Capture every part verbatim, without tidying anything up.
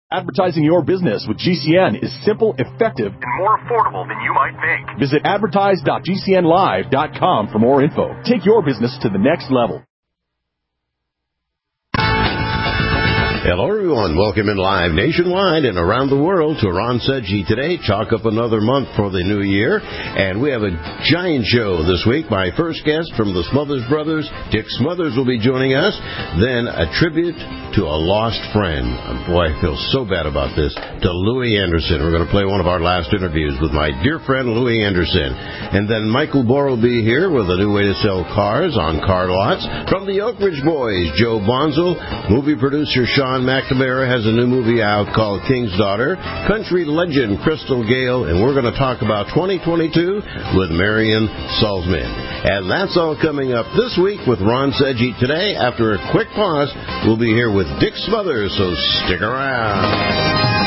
Advertising your business with G C N is simple, effective, and more affordable than you might think. Visit advertise dot g c n live dot com for more info. Take your business to the next level. Hello, everyone. Welcome in live nationwide and around the world to Ron Sedgy Today. Chalk up another month for the new year. And we have a giant show this week. My first guest from the Smothers Brothers, Dick Smothers, will be joining us. Then a tribute to a lost friend. Boy, I feel so bad about this. To Louis Anderson. We're going to play one of our last interviews with my dear friend Louis Anderson. And then Michael Bohr will be here with a new way to sell cars on car lots. From the Oak Ridge Boys, Joe Bonzel, movie producer Sean McNamara has a new movie out called King's Daughter, country legend Crystal Gale, and we're going to talk about twenty twenty-two with Marion Salzman. And that's all coming up this week with Ron Sedgy Today. After a quick pause, we'll be here with Dick Smothers, so stick around.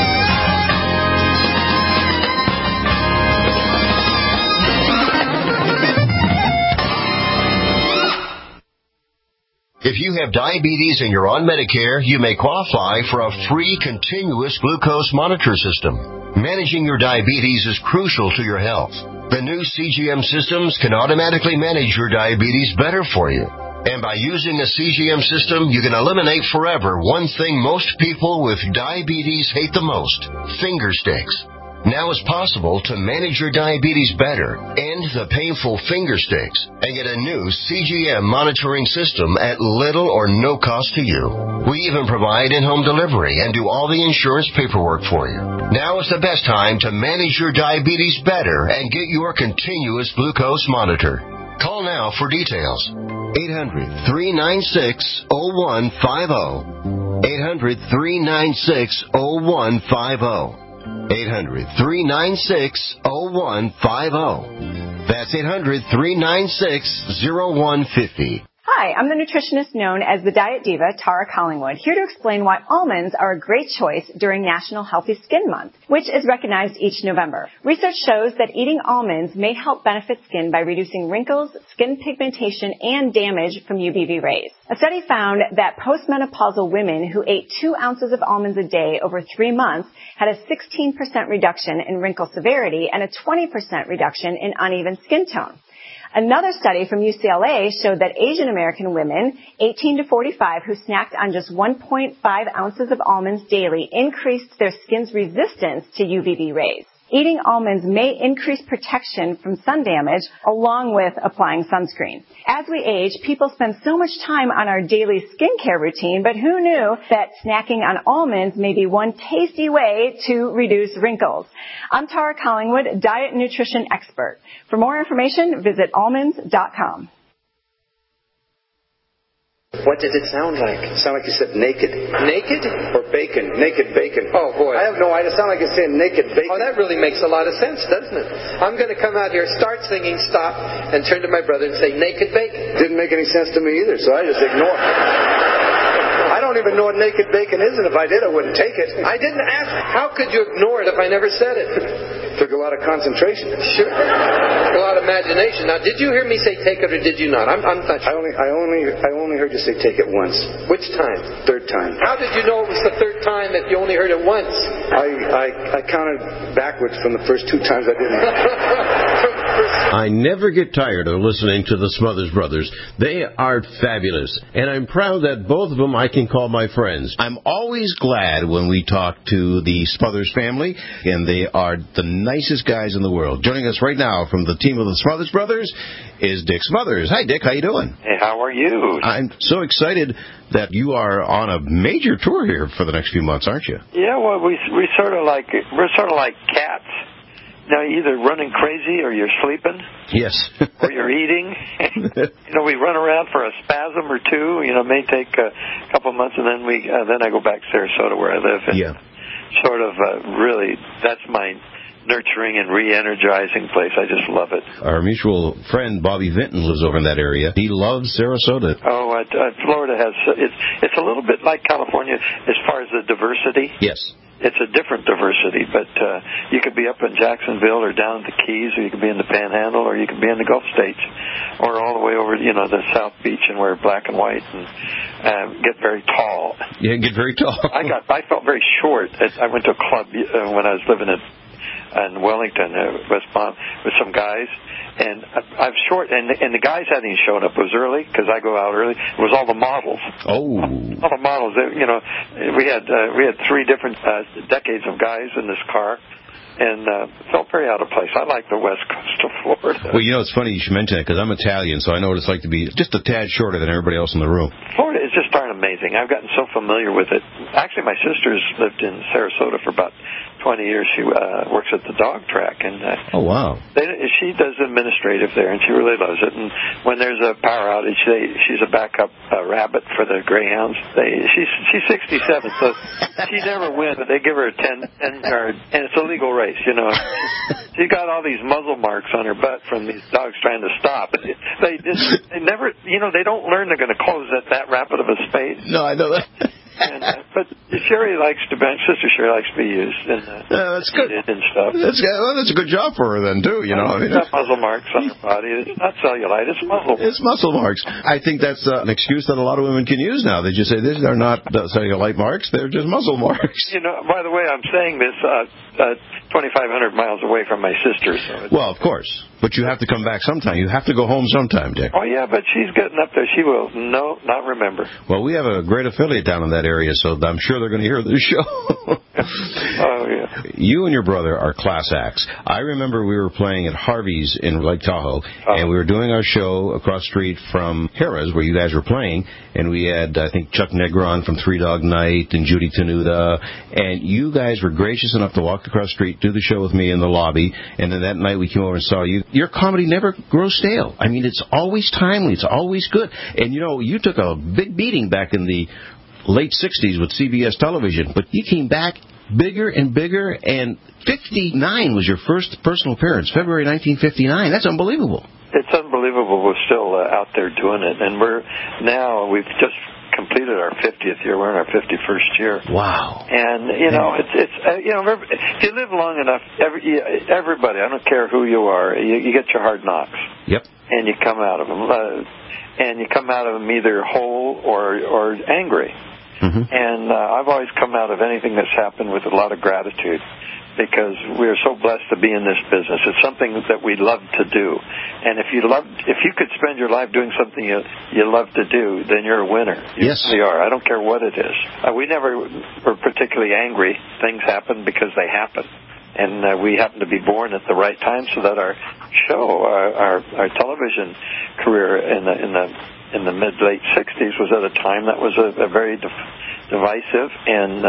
If you have diabetes and you're on Medicare, you may qualify for a free continuous glucose monitor system. Managing your diabetes is crucial to your health. The new C G M systems can automatically manage your diabetes better for you. And by using a C G M system, you can eliminate forever one thing most people with diabetes hate the most: finger sticks. Now it's possible to manage your diabetes better, end the painful finger sticks, and get a new C G M monitoring system at little or no cost to you. We even provide in-home delivery and do all the insurance paperwork for you. Now is the best time to manage your diabetes better and get your continuous glucose monitor. Call now for details. eight hundred, three nine six, oh one five oh. eight hundred, three nine six, oh one five oh. eight hundred, three nine six, oh one five oh. That's eight hundred, three nine six, oh one five oh. Hi, I'm the nutritionist known as the Diet Diva, Tara Collingwood, here to explain why almonds are a great choice during National Healthy Skin Month, which is recognized each November. Research shows that eating almonds may help benefit skin by reducing wrinkles, skin pigmentation, and damage from U V B rays. A study found that postmenopausal women who ate two ounces of almonds a day over three months had a sixteen percent reduction in wrinkle severity and a twenty percent reduction in uneven skin tone. Another study from U C L A showed that Asian American women, eighteen to forty-five, who snacked on just one point five ounces of almonds daily increased their skin's resistance to U V B rays. Eating almonds may increase protection from sun damage along with applying sunscreen. As we age, people spend so much time on our daily skincare routine, but who knew that snacking on almonds may be one tasty way to reduce wrinkles? I'm Tara Collingwood, diet and nutrition expert. For more information, visit almonds dot com. What did it sound like? It sounded like you said naked. Naked? Or bacon. Naked bacon. Oh, boy. I have no idea. It sounded like you're saying naked bacon. Oh, that really makes a lot of sense, doesn't it? I'm going to come out here, start singing, stop, and turn to my brother and say, naked bacon. Didn't make any sense to me either, so I just ignored it. I don't even know what naked bacon is, and if I did, I wouldn't take it. I didn't ask. How could you ignore it if I never said it? Took a lot of concentration. Sure. A lot of imagination. Now, did you hear me say take it or did you not? I'm, I'm not sure. I only, I only, I only heard you say take it once. Which time? Third time. How did you know it was the third time if you only heard it once? I, I, I counted backwards from the first two times I didn't. I never get tired of listening to the Smothers Brothers. They are fabulous, and I'm proud that both of them I can call my friends. I'm always glad when we talk to the Smothers family, and they are the nicest guys in the world. Joining us right now from the team of the Smothers Brothers is Dick Smothers. Hi, Dick. How you doing? Hey, how are you? I'm so excited that you are on a major tour here for the next few months, aren't you? Yeah, well, we we sort of like we're sort of like cats. Now, you're either running crazy or you're sleeping. Yes. Or you're eating. You know, we run around for a spasm or two. You know, it may take a couple of months, and then we uh, then I go back to Sarasota where I live. And yeah. Sort of uh, really, that's my nurturing and re-energizing place. I just love it. Our mutual friend Bobby Vinton lives over in that area. He loves Sarasota. Oh, uh, uh, Florida has it's it's a little bit like California as far as the diversity. Yes. it's a different diversity, but uh, you could be up in Jacksonville or down at the Keys, or you could be in the Panhandle, or you could be in the Gulf States, or all the way over, you know, the South Beach and wear black and white and uh, get very tall. Yeah, get very tall. I got, I felt very short. I went to a club uh, when I was living in, in Wellington, uh, West Palm, with some guys, and I, I'm short, and, and the guys hadn't even shown up. It was early, because I go out early. It was all the models. Oh. All the models. They, you know, we had uh, we had three different uh, decades of guys in this car, and uh, felt very out of place. I like the west coast of Florida. Well, you know, it's funny you should mention that, because I'm Italian, so I know what it's like to be just a tad shorter than everybody else in the room. Florida is just darn amazing. I've gotten so familiar with it. Actually, my sister's lived in Sarasota for about twenty years. She uh, works at the dog track, and uh, oh wow, they, she does administrative there, and she really loves it. And when there's a power outage, they, she's a backup uh, rabbit for the greyhounds. They, she's she's sixty-seven, so she never wins, but they give her a ten, ten yard, and it's a legal race. You know, she got all these muzzle marks on her butt from these dogs trying to stop. They just they never, you know, they don't learn they're going to close at that rapid of a space. No, I know that. And, uh, but Sherry likes to bench. Sister Sherry likes to be used and uh, yeah, that's good and stuff. That's well, that's a good job for her then too. You know, I mean, it's got muzzle marks on her body. It's not cellulite. It's muscle. It's muscle marks. I think that's uh, an excuse that a lot of women can use now. They just say these are not uh, cellulite marks; they're just muscle marks. You know, by the way, I'm saying this uh, uh, twenty-five hundred miles away from my sister. So it's, well, of course, but you have to come back sometime. You have to go home sometime, Dick. Oh yeah, but she's getting up there. She will no, not remember. Well, we have a great affiliate down in that area, so I'm sure they're going to hear this show. Oh, yeah. You and your brother are class acts. I remember we were playing at Harvey's in Lake Tahoe, uh-huh. and we were doing our show across the street from Harrah's, where you guys were playing, and we had, I think, Chuck Negron from Three Dog Night and Judy Tenuta, and you guys were gracious enough to walk across the street, do the show with me in the lobby, and then that night we came over and saw you. Your comedy never grows stale. I mean, it's always timely. It's always good. And, you know, you took a big beating back in the late sixties with C B S television, but you came back bigger and bigger, and fifty-nine was your first personal appearance, February nineteen fifty-nine. That's unbelievable. It's unbelievable. We're still uh, out there doing it, and we're now, we've just completed our fiftieth year. We're in our fifty-first year. Wow. And, you know, it's, it's uh, you know, if you live long enough, every, everybody, I don't care who you are, you, you get your hard knocks. Yep. And you come out of them. Uh, and you come out of them either whole or, or angry. Mm-hmm. And uh, I've always come out of anything that's happened with a lot of gratitude, because we are so blessed to be in this business. It's something that we love to do. And if you love, if you could spend your life doing something you you love to do, then you're a winner. You yes. really are. I don't care what it is. Uh, we never were particularly angry. Things happen because they happen. And uh, we happen to be born at the right time, so that our show, our our, our television career in the in the in the mid late sixties was at a time that was a, a very div- divisive and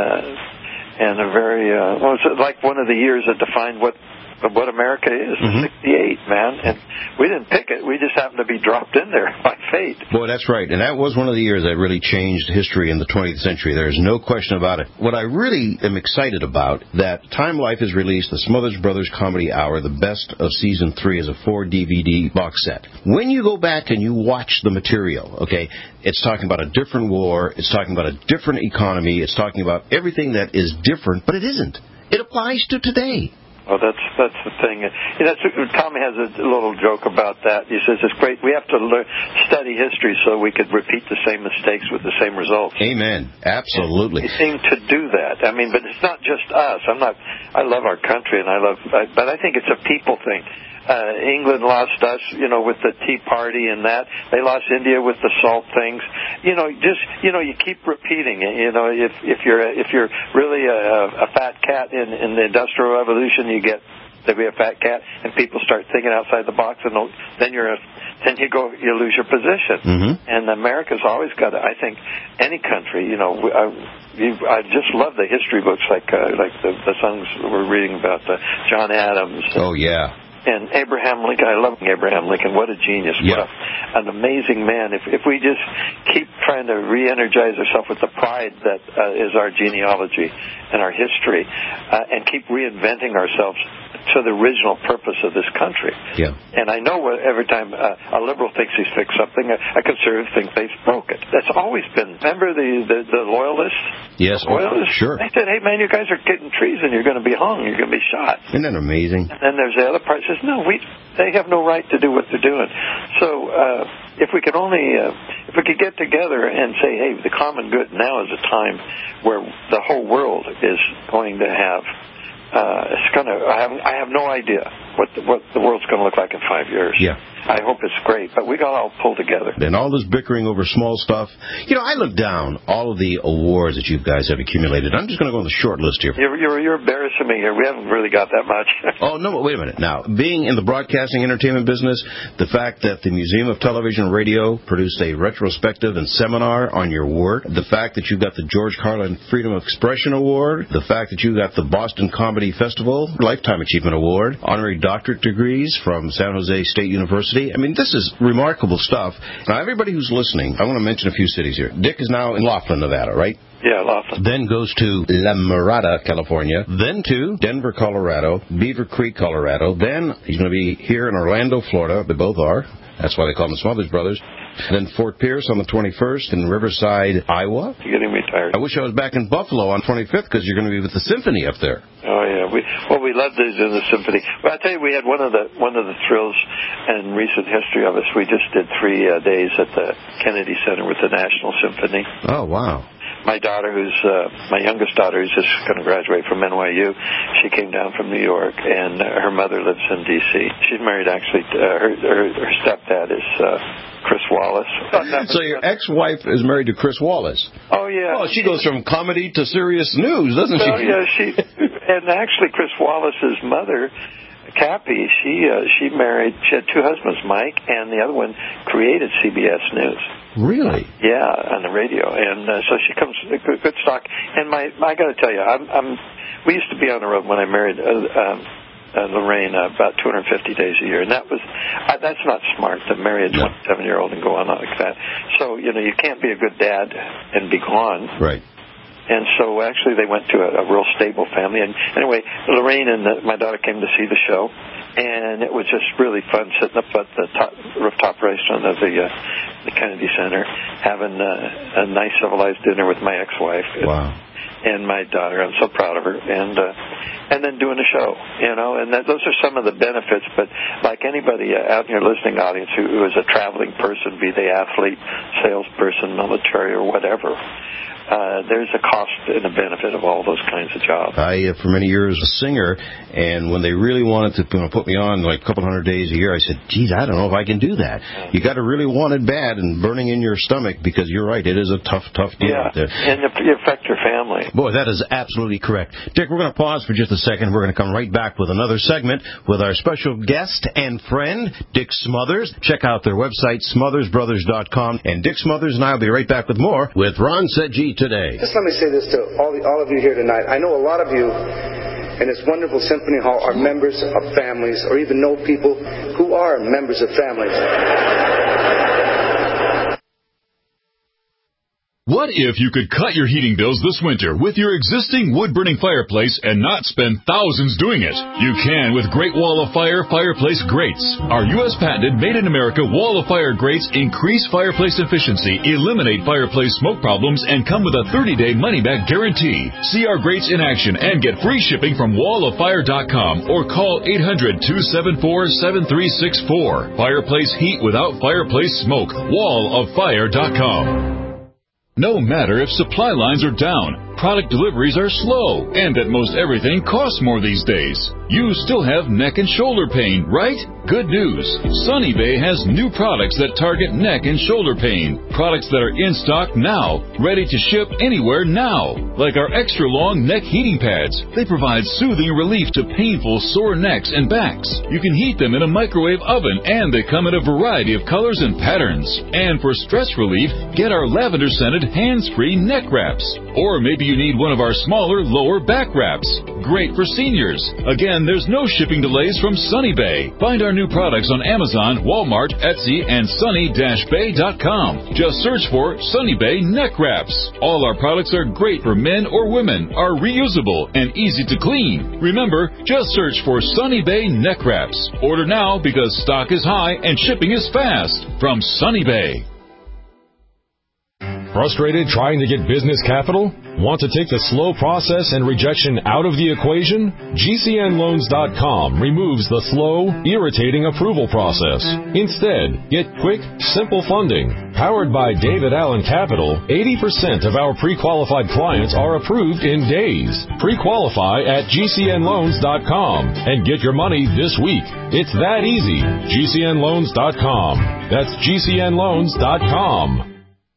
uh, and a very uh, well, it was like one of the years that defined what what America is. Mm-hmm. sixty-eight, man, and we didn't pick it. We just happened to be dropped in there by fate. Boy, that's right, and that was one of the years that really changed history in the twentieth century. There's no question about it. What I really am excited about, that Time Life has released the Smothers Brothers Comedy Hour, the best of season three, as a four D V D box set. When you go back and you watch the material, okay, it's talking about a different war, it's talking about a different economy, it's talking about everything that is different, but it isn't. It applies to today. Well, that's that's the thing. You know, Tommy has a little joke about that. He says it's great. We have to learn, study history so we could repeat the same mistakes with the same results. Amen. Absolutely. And we seem to do that. I mean, but it's not just us. I'm not. I love our country, and I love. I, but I think it's a people thing. Uh, England lost us, you know, with the Tea Party and that. They lost India with the salt things. You know, just, you know, you keep repeating it. You know, if, if you're, if you're really a, a fat cat in, in the Industrial Revolution, you get to be a fat cat, and people start thinking outside the box, and then you're a, then you go, you lose your position. Mm-hmm. And America's always got to, I think, any country, you know, I, you, I just love the history books, like, uh, like the, the songs we're reading about, uh, John Adams. Oh, yeah. and Abraham Lincoln, I love Abraham Lincoln. What a genius. Yeah. What a, an amazing man. If, if we just keep trying to re-energize ourselves with the pride that uh, is our genealogy and our history, uh, and keep reinventing ourselves to the original purpose of this country. Yeah. And I know every time uh, a liberal thinks he's fixed something, a, a conservative thinks they've broke it. That's always been. Remember the, the, the loyalists? Yes. Loyalists? Sure. They said, hey, man, you guys are getting treason. You're going to be hung. You're going to be shot. Isn't that amazing? And then there's the other part that says, no, we, they have no right to do what they're doing. So uh, if we could only, uh, if we could get together and say, hey, the common good now is a time where the whole world is going to have, uh, it's going to, I have, I have no idea what the, what the world's going to look like in five years. Yeah. I hope it's great, but we got to all pull together. And all this bickering over small stuff. You know, I look down all of the awards that you guys have accumulated. I'm just going to go on the short list here. You're, you're, you're embarrassing me here. We haven't really got that much. Oh, no, wait a minute. Now, being in the broadcasting entertainment business, the fact that the Museum of Television and Radio produced a retrospective and seminar on your work, the fact that you got the George Carlin Freedom of Expression Award, the fact that you got the Boston Comedy Festival Lifetime Achievement Award, honorary doctorate degrees from San Jose State University. I mean, this is remarkable stuff. Now, everybody who's listening, I want to mention a few cities here. Dick is now in Laughlin, Nevada, right? Yeah, Laughlin. Then goes to La Mirada, California. Then to Denver, Colorado. Beaver Creek, Colorado. Then he's going to be here in Orlando, Florida. They both are. That's why they call them Smothers Brothers. Then Fort Pierce on the twenty-first in Riverside, Iowa. You're getting me tired. I wish I was back in Buffalo on twenty-fifth because you're going to be with the symphony up there. Oh yeah, we well we love these in the symphony. But I tell you, we had one of the one of the thrills in recent history of us. We just did three uh, days at the Kennedy Center with the National Symphony. Oh wow. My daughter, who's uh, my youngest daughter, who's just going to graduate from N Y U, she came down from New York, and uh, her mother lives in D C. She's married, actually. To, uh, her, her her stepdad is uh, Chris Wallace. So your ex-wife is married to Chris Wallace. Oh yeah. Oh, she goes from comedy to serious news, doesn't she? Oh yeah, she. And actually, Chris Wallace's mother, Cappy, she uh, she married. She had two husbands, Mike, and the other one created C B S News. Really? Yeah, on the radio, and uh, so she comes good, good stock. And my, I got to tell you, I'm, I'm. We used to be on the road when I married uh, um, uh, Lorraine uh, about two hundred fifty days a year, and that was uh, that's not smart to marry a twenty-seven year old and go on like that. So you know, you can't be a good dad and be gone. Right. And so actually they went to a, a real stable family. And anyway, Lorraine and the, my daughter came to see the show, and it was just really fun sitting up at the top, rooftop restaurant of the, uh, the Kennedy Center, having uh, a nice civilized dinner with my ex-wife. Wow. And my daughter. I'm so proud of her. And uh, and then doing the show, you know. And that, those are some of the benefits. But like anybody uh, out in your listening audience who, who is a traveling person, be they athlete, salesperson, military, or whatever, Uh, there's a cost and a benefit of all those kinds of jobs. I, uh, for many years, was a singer, and when they really wanted to you know, put me on like a couple hundred days a year, I said, geez, I don't know if I can do that. Yeah. You got to really want it bad and burning in your stomach, because you're right, it is a tough, tough deal yeah. out there. And you affect your family. Boy, that is absolutely correct. Dick, we're going to pause for just a second. We're going to come right back with another segment with our special guest and friend, Dick Smothers. Check out their website, smothers brothers dot com. And Dick Smothers and I will be right back with more with Ron Sedgwick today. Just let me say this to all, the, all of you here tonight. I know a lot of you in this wonderful symphony hall are members of families, or even know people who are members of families. What if you could cut your heating bills this winter with your existing wood-burning fireplace and not spend thousands doing it? You can with Great Wall of Fire fireplace grates. Our U S patented made-in-America Wall of Fire grates increase fireplace efficiency, eliminate fireplace smoke problems, and come with a thirty day money-back guarantee. See our grates in action and get free shipping from wall of fire dot com or call eight hundred, two seven four, seven three six four. Fireplace heat without fireplace smoke. wall of fire dot com. No matter if supply lines are down, product deliveries are slow, and that most everything costs more these days, you still have neck and shoulder pain, right? Good news. Sunny Bay has new products that target neck and shoulder pain. Products that are in stock now, ready to ship anywhere now. Like our extra long neck heating pads. They provide soothing relief to painful sore necks and backs. You can heat them in a microwave oven, and they come in a variety of colors and patterns. And for stress relief, get our lavender scented patented hands-free neck wraps. Or maybe you need one of our smaller lower back wraps. Great for seniors. Again, there's no shipping delays from Sunny Bay. Find our new products on Amazon, Walmart, Etsy, and sunny dash bay dot com. Just search for Sunny Bay Neck Wraps. All our products are great for men or women, are reusable, and easy to clean. Remember, just search for Sunny Bay Neck Wraps. Order now because stock is high and shipping is fast. From Sunny Bay. Frustrated trying to get business capital? Want to take the slow process and rejection out of the equation? G C N loans dot com removes the slow, irritating approval process. Instead, get quick, simple funding. Powered by David Allen Capital, eighty percent of our pre-qualified clients are approved in days. Pre-qualify at G C N loans dot com and get your money this week. It's that easy. G C N loans dot com. That's G C N loans dot com.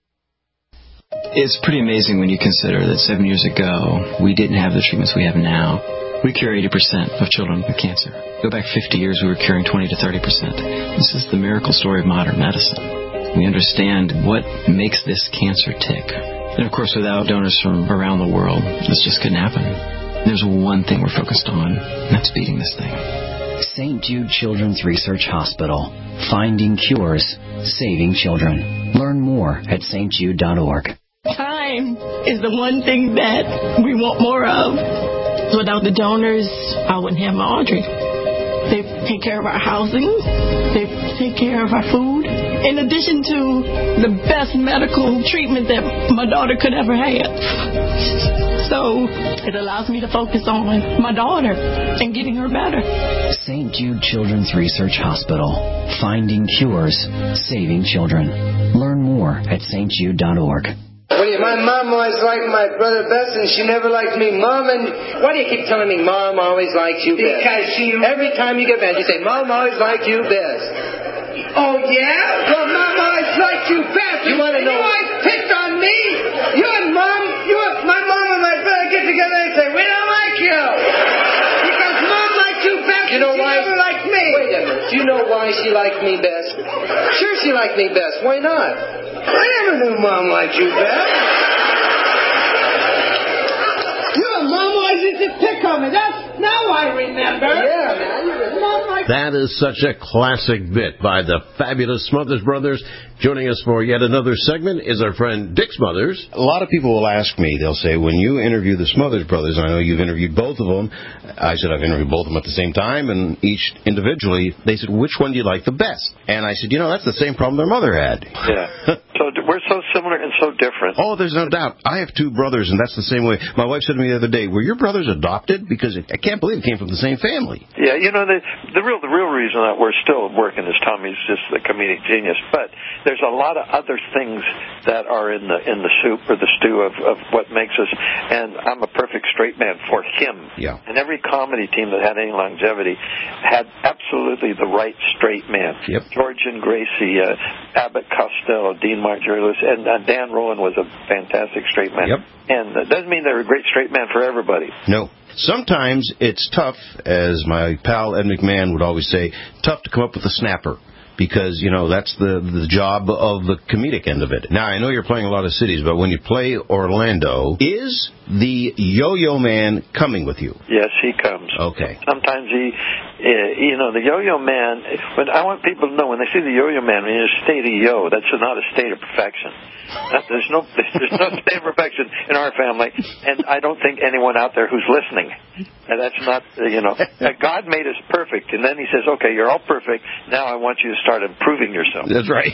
It's pretty amazing when you consider that seven years ago, we didn't have the treatments we have now. We cure eighty percent of children with cancer. Go back fifty years, we were curing twenty to thirty percent. This is the miracle story of modern medicine. We understand what makes this cancer tick. And of course, without donors from around the world, this just couldn't happen. There's one thing we're focused on, and that's beating this thing. Saint Jude Children's Research Hospital. Finding cures, saving children. Learn more at S T jude dot org. Time is the one thing that we want more of. Without the donors, I wouldn't have my Audrey. They take care of our housing. They take care of our food. In addition to the best medical treatment that my daughter could ever have. So it allows me to focus on my daughter and getting her better. Saint Jude Children's Research Hospital. Finding cures, saving children. Learn more at S T jude dot org. What do you, my mom always liked my brother best, and she never liked me. Mom, and why do you keep telling me Mom always liked you best? Because she... Every time you get mad, you say, Mom always liked you best. Oh, yeah? Well, Mom always liked you best. You want to know... You always picked on me. You and Mom, you and my mom and my brother get together and say, we don't like you. Because Mom liked you best, you know and she why? never liked me. Wait a minute. Do you know why she liked me best? Sure she liked me best. Why not? I never knew Mom liked you best. You and Mom always used to pick on me. That's now I remember. Yeah, man. Mom liked That is such a classic bit by the fabulous Smothers Brothers. Joining us for yet another segment is our friend Dick Smothers. A lot of people will ask me, they'll say, when you interview the Smothers Brothers, I know you've interviewed both of them. I said, I've interviewed both of them at the same time, and each individually, they said, which one do you like the best? And I said, you know, that's the same problem their mother had. Yeah. So we're so similar and so different. Oh, there's no doubt. I have two brothers, and that's the same way. My wife said to me the other day, were your brothers adopted? Because I can't believe it came from the same family. Yeah, you know, the, the real the real reason that we're still working is Tommy's just the comedic genius, but there's a lot of other things that are in the in the soup or the stew of, of what makes us, and I'm a perfect straight man for him. Yeah. And every comedy team that had any longevity had absolutely the right straight man. Yep. George and Gracie, uh, Abbott Costello, Dean Marjorie, and uh, Dan Rowan was a fantastic straight man. Yep. And that doesn't mean they're a great straight man for everybody. No. Sometimes it's tough, as my pal Ed McMahon would always say, tough to come up with a snapper. Because, you know, that's the the job of the comedic end of it. Now, I know you're playing a lot of cities, but when you play Orlando, is the Yo-Yo Man coming with you? Yes, he comes. Okay. Sometimes he, uh, you know, the Yo-Yo Man, when I want people to know, when they see the Yo-Yo Man, when you're in a state of yo, that's not a state of perfection. There's no there's no state of perfection in our family, and I don't think anyone out there who's listening. And that's not, you know, God made us perfect, and then he says, okay, you're all perfect, now I want you to start improving yourself. That's right.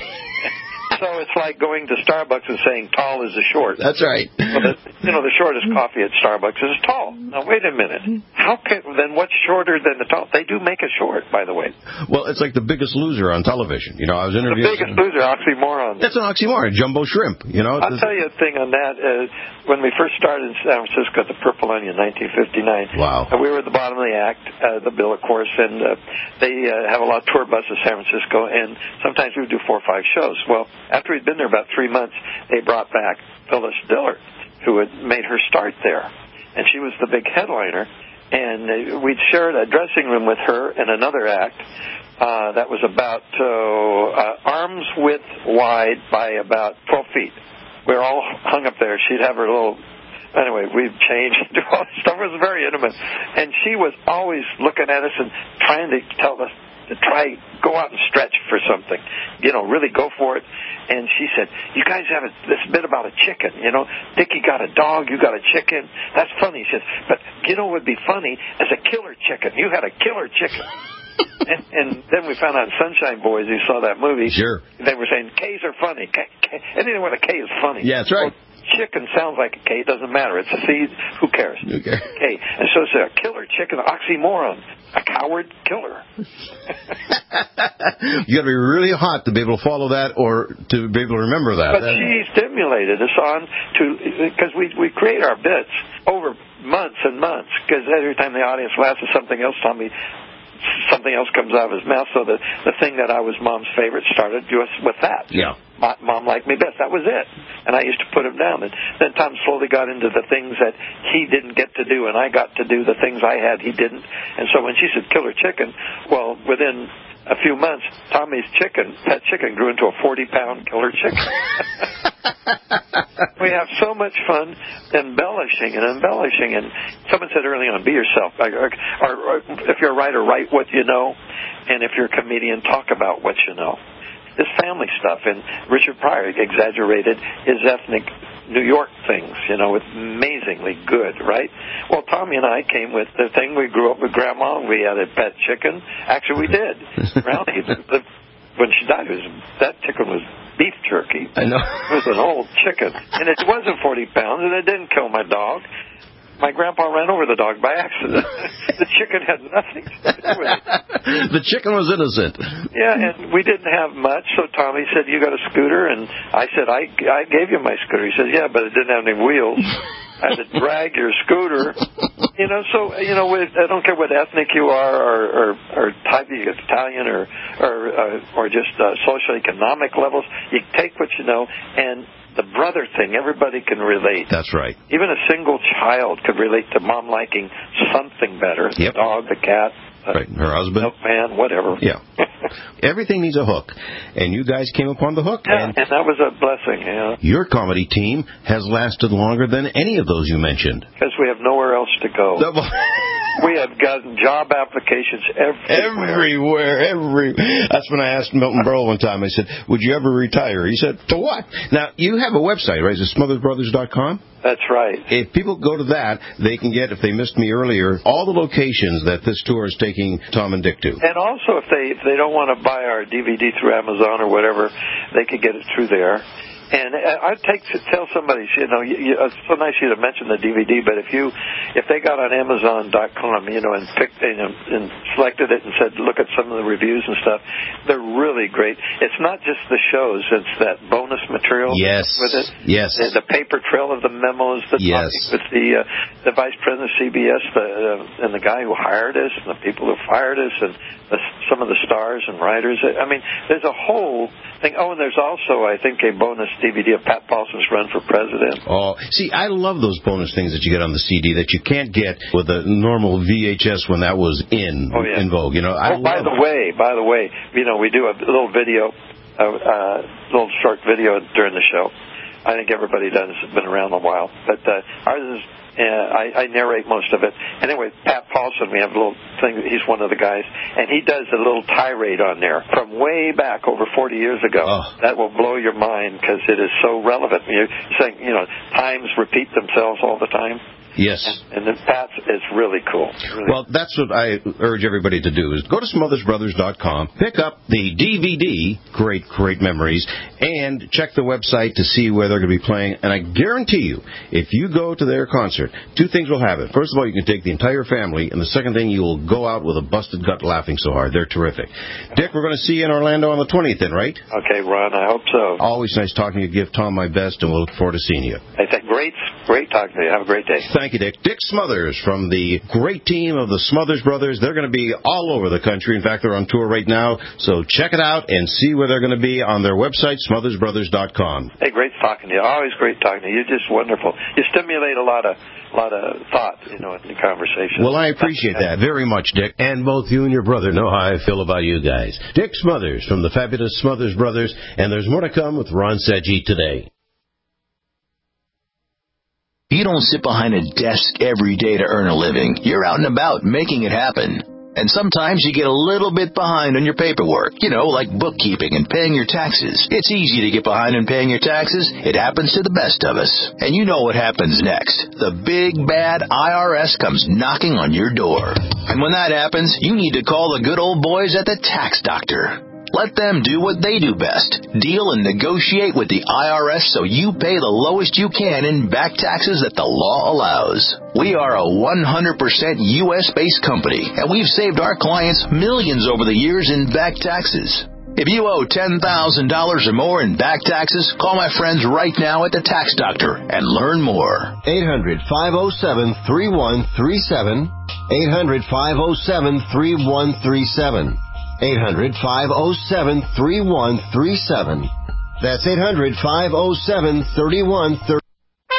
So it's like going to Starbucks and saying tall is the short. That's right. Well, the, you know, the shortest coffee at Starbucks is tall. Now, wait a minute. How can, then what's shorter than the tall? They do make a short, by the way. Well, it's like The Biggest Loser on television. You know, I was interviewing... The Biggest Loser, oxymoron. That's an oxymoron, jumbo shrimp, you know. I'll tell you a thing on that. Uh, when we first started in San Francisco at the Purple Onion, nineteen fifty-nine, wow. Uh, we were at the bottom of the act, uh, the bill, of course, and uh, they uh, have a lot of tour buses in San Francisco, and sometimes we would do four or five shows. Well, after we'd been there about three months, they brought back Phyllis Diller, who had made her start there, and she was the big headliner, and uh, we'd shared a dressing room with her and another act uh, that was about uh, uh, arms width wide by about twelve feet. we were all hung up there. She'd have her little. Anyway, we've changed. All this stuff was very intimate, and she was always looking at us and trying to tell us to try go out and stretch for something. You know, really go for it. And she said, "You guys have a, this bit about a chicken. You know, Dickie got a dog. You got a chicken. That's funny." She said, "But you know what would be funny as a killer chicken. You had a killer chicken." and, and then we found out Sunshine Boys, who saw that movie. Sure. They were saying K's are funny. K, K, anything with a K is funny. Yeah, that's right. Well, chicken sounds like a K. It doesn't matter. It's a C. Who cares? Okay. K. And so it's a killer chicken, oxymoron. A coward killer. You got to be really hot to be able to follow that or to be able to remember that. But she stimulated us on to, because we, we create our bits over months and months, because every time the audience laughs at something else, Tommy, something else comes out of his mouth. So the, the thing that I was Mom's favorite started just with that. Yeah. Mom liked me best. That was it. And I used to put him down. And then Tom slowly got into the things that he didn't get to do, and I got to do the things I had he didn't. And so when she said killer chicken, well, within a few months, Tommy's chicken, pet chicken, grew into a forty-pound killer chicken. We have so much fun embellishing and embellishing. And someone said early on, be yourself. Or, or, or if you're a writer, write what you know. And if you're a comedian, talk about what you know. This family stuff, and Richard Pryor exaggerated his ethnic New York things, you know, it's amazingly good, right? Well, Tommy and I came with the thing. We grew up with Grandma. We had a pet chicken. Actually, we did. Brownie, the, the, when she died, it was, that chicken was beef jerky. I know. It was an old chicken, and it wasn't forty pounds, and it didn't kill my dog. My grandpa ran over the dog by accident. The chicken had nothing to do with it. The chicken was innocent. Yeah, and we didn't have much, so Tommy said, "You got a scooter?" And I said, I, I gave you my scooter. He said, "Yeah, but it didn't have any wheels. I had to drag your scooter." You know, so, you know, I don't care what ethnic you are or, or, or type, you get Italian or or, uh, or just uh, socioeconomic levels. You take what you know, and the brother thing, everybody can relate. That's right. Even a single child could relate to Mom liking something better. Yep. The dog, the cat. Uh, right, her husband. Milkman, whatever. Yeah. Everything needs a hook. And you guys came upon the hook. Yeah, and, and that was a blessing, yeah. Your comedy team has lasted longer than any of those you mentioned. Because we have nowhere else to go. We have gotten job applications everywhere. Everywhere, every. That's when I asked Milton Berle one time. I said, "Would you ever retire?" He said, "To what?" Now, you have a website, right? Is it Smothers Brothers dot com? That's right. If people go to that, they can get, if they missed me earlier, all the locations that this tour is taking Tom and Dick to. And also, if they if they don't want to buy our D V D through Amazon or whatever, they could get it through there. And I'd take to tell somebody, you know, you, you, it's so nice you to mention the D V D, but if you, if they got on Amazon dot com, you know, and picked, you know, and selected it and said, look at some of the reviews and stuff, they're really great. It's not just the shows; it's that bonus material. Yes. With it. Yes. The, the paper trail of the memos, the yes. talking with the uh, the vice president of C B S, the uh, and the guy who hired us, and the people who fired us, and the, some of the stars and writers. I mean, there's a whole thing. Oh, and there's also, I think, a bonus D V D of Pat Paulson's Run for President. Oh, see, I love those bonus things that you get on the C D that you can't get with a normal V H S when that was in oh, yeah. in vogue. You know. I oh, by love the way, by the way, you know, we do a little video, a uh, uh, little short video during the show. I think everybody does. It's been around a while, but uh, ours is. Uh, I, I narrate most of it. Anyway, Pat Paulson, we have a little thing. He's one of the guys, and he does a little tirade on there from way back over forty years ago. Oh. That will blow your mind because it is so relevant. You're saying, you know, times repeat themselves all the time. Yes. And, and then Pat's is really cool. Really well, that's what I urge everybody to do, is go to Smothers Brothers dot com, pick up the D V D, Great, Great Memories, and check the website to see where they're going to be playing. And I guarantee you, if you go to their concert, two things will happen. First of all, you can take the entire family, and the second thing, you will go out with a busted gut laughing so hard. They're terrific. Dick, we're going to see you in Orlando on the twentieth then, right? Okay, Ron, I hope so. Always nice talking to you. Give Tom my best, and we'll look forward to seeing you. I think great, great talking to you. Have a great day. Thank you, Dick. Dick Smothers from the great team of the Smothers Brothers. They're going to be all over the country. In fact, they're on tour right now. So check it out and see where they're going to be on their website, Smothers Brothers dot com. Hey, great talking to you. Always great talking to you. You're just wonderful. You stimulate a lot of a lot of thought, you know, in the conversation. Well, I appreciate that very much, Dick. And both you and your brother know how I feel about you guys. Dick Smothers from the fabulous Smothers Brothers. And there's more to come with Ron Sedgwick today. You don't sit behind a desk every day to earn a living. You're out and about making it happen. And sometimes you get a little bit behind on your paperwork, you know, like bookkeeping and paying your taxes. It's easy to get behind in paying your taxes. It happens to the best of us. And you know what happens next. The big, bad I R S comes knocking on your door. And when that happens, you need to call the good old boys at the Tax Doctor. Let them do what they do best. Deal and negotiate with the I R S so you pay the lowest you can in back taxes that the law allows. We are a one hundred percent U S-based company, and we've saved our clients millions over the years in back taxes. If you owe ten thousand dollars or more in back taxes, call my friends right now at the Tax Doctor and learn more. eight hundred, five oh seven, three one three seven. eight hundred, five oh seven, three one three seven. eight hundred, five oh seven, three one three seven. That's eight hundred, five oh seven, three one three seven.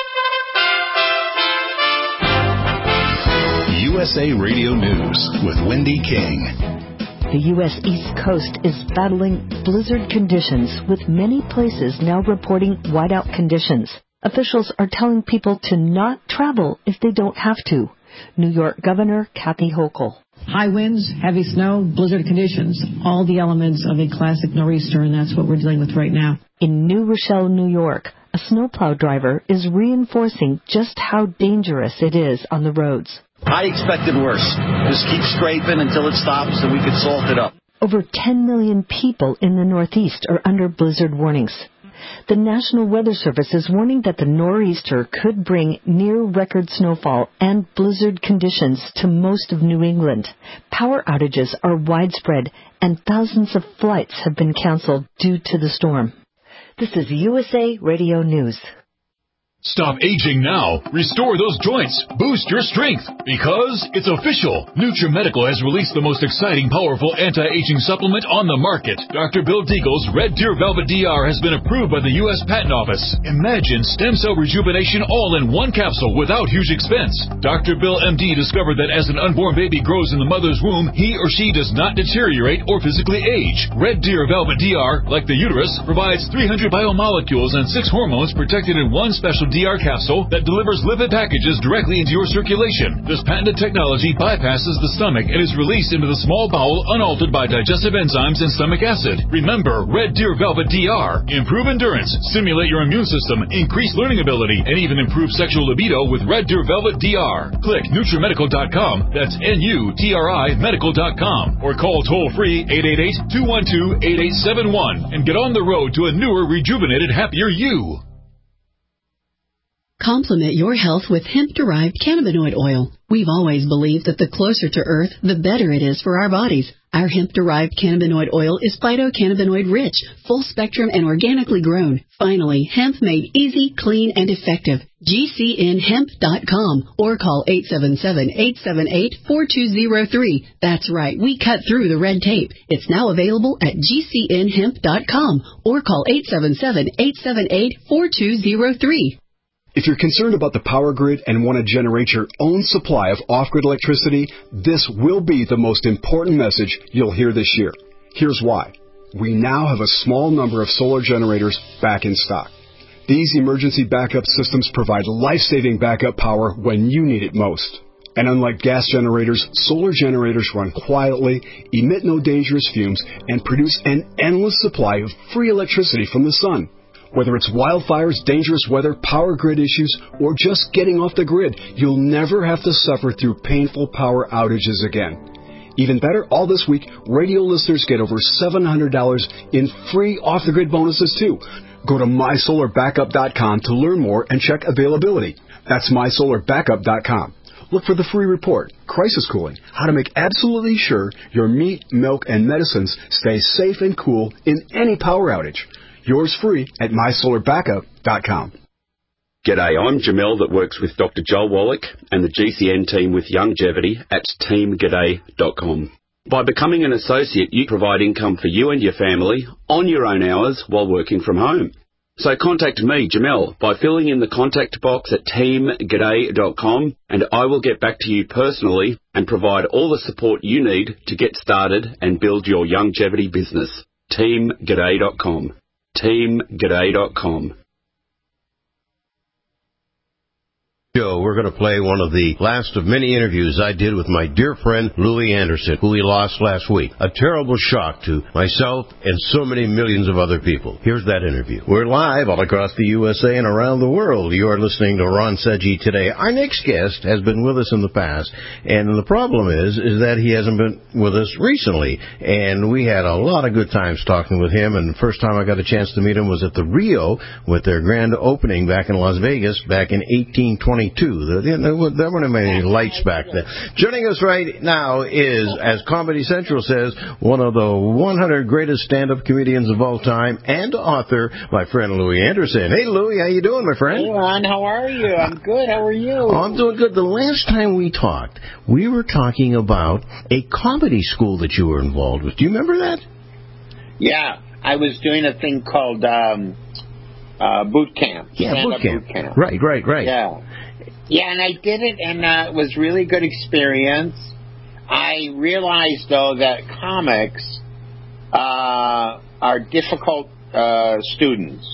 U S A Radio News with Wendy King. The U S East Coast is battling blizzard conditions, with many places now reporting whiteout conditions. Officials are telling people to not travel if they don't have to. New York Governor Kathy Hochul. High winds, heavy snow, blizzard conditions, all the elements of a classic nor'easter, and that's what we're dealing with right now. In New Rochelle, New York, a snowplow driver is reinforcing just how dangerous it is on the roads. I expected worse. Just keep scraping until it stops and we can salt it up. Over ten million people in the Northeast are under blizzard warnings. The National Weather Service is warning that the nor'easter could bring near-record snowfall and blizzard conditions to most of New England. Power outages are widespread, and thousands of flights have been canceled due to the storm. This is U S A Radio News. Stop aging now. Restore those joints. Boost your strength. Because it's official. NutriMedical has released the most exciting, powerful anti-aging supplement on the market. Doctor Bill Deagle's Red Deer Velvet D R has been approved by the U S Patent Office. Imagine stem cell rejuvenation all in one capsule without huge expense. Doctor Bill M D discovered that as an unborn baby grows in the mother's womb, he or she does not deteriorate or physically age. Red Deer Velvet D R, like the uterus, provides three hundred biomolecules and six hormones protected in one special D R capsule that delivers lipid packages directly into your circulation. This patented technology bypasses the stomach and is released into the small bowel unaltered by digestive enzymes and stomach acid. Remember, Red Deer Velvet D R. Improve endurance, stimulate your immune system, increase learning ability, and even improve sexual libido with Red Deer Velvet D R. Click NutriMedical dot com, that's N U T R I medical dot com, or call toll-free eight eight eight, two one two, eight eight seven one and get on the road to a newer, rejuvenated, happier you. Complement your health with hemp-derived cannabinoid oil. We've always believed that the closer to Earth, the better it is for our bodies. Our hemp-derived cannabinoid oil is phytocannabinoid rich, full-spectrum, and organically grown. Finally, hemp made easy, clean, and effective. G C N hemp dot com or call eight seven seven, eight seven eight, four two zero three. That's right, we cut through the red tape. It's now available at G C N hemp dot com or call eight seven seven, eight seven eight, four two zero three. If you're concerned about the power grid and want to generate your own supply of off-grid electricity, this will be the most important message you'll hear this year. Here's why. We now have a small number of solar generators back in stock. These emergency backup systems provide life-saving backup power when you need it most. And unlike gas generators, solar generators run quietly, emit no dangerous fumes, and produce an endless supply of free electricity from the sun. Whether it's wildfires, dangerous weather, power grid issues, or just getting off the grid, you'll never have to suffer through painful power outages again. Even better, all this week, radio listeners get over seven hundred dollars in free off-the-grid bonuses, too. Go to my solar backup dot com to learn more and check availability. That's my solar backup dot com. Look for the free report, Crisis Cooling, how to make absolutely sure your meat, milk, and medicines stay safe and cool in any power outage. Yours free at my solar backup dot com. G'day, I'm Jamel that works with Doctor Joel Wallach and the G C N team with Longevity at team g'day dot com. By becoming an associate, you provide income for you and your family on your own hours while working from home. So contact me, Jamel, by filling in the contact box at team g'day dot com and I will get back to you personally and provide all the support you need to get started and build your longevity business. team g'day dot com. team g'day dot com. Show, we're going to play one of the last of many interviews I did with my dear friend Louis Anderson, who we lost last week. A terrible shock to myself and so many millions of other people. Here's that interview. We're live all across the U S A and around the world. You are listening to Ron Seggi today. Our next guest has been with us in the past, and the problem is, is that he hasn't been with us recently. And we had a lot of good times talking with him, and the first time I got a chance to meet him was at the Rio with their grand opening back in Las Vegas back in eighteen twenty-two. There weren't many lights back then. Joining us right now is, as Comedy Central says, one of the one hundred greatest stand-up comedians of all time and author, my friend Louis Anderson. Hey, Louis, how you doing, my friend? Hey, Ron, how are you? I'm good. How are you? Oh, I'm doing good. The last time we talked, we were talking about a comedy school that you were involved with. Do you remember that? Yeah, I was doing a thing called um, uh, boot camp. Yeah, boot camp. boot camp. Right, right, right. Yeah. Yeah, and I did it, and uh, it was really good experience. I realized, though, that comics uh, are difficult uh, students.